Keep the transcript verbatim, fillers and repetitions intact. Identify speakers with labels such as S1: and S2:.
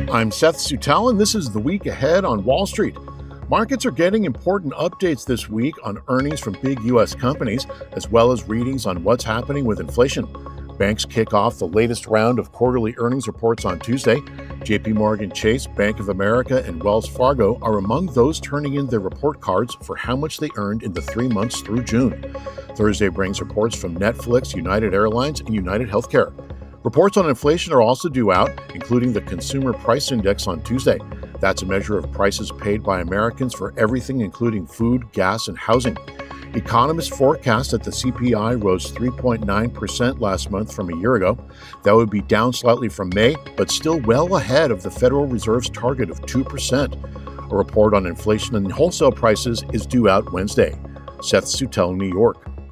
S1: I'm Seth Sutell, and this is the week ahead on Wall Street. Markets are getting important updates this week on earnings from big U S companies, as well as readings on what's happening with inflation. Banks kick off the latest round of quarterly earnings reports on Tuesday. J P Morgan Chase, Bank of America, and Wells Fargo are among those turning in their report cards for how much they earned in the three months through June. Thursday brings reports from Netflix, United Airlines, and United Healthcare. Reports on inflation are also due out, including the Consumer Price Index on Tuesday. That's a measure of prices paid by Americans for everything, including food, gas, and housing. Economists forecast that the C P I rose three point nine percent last month from a year ago. That would be down slightly from May, but still well ahead of the Federal Reserve's target of two percent. A report on inflation and wholesale prices is due out Wednesday. Seth Sutell, New York.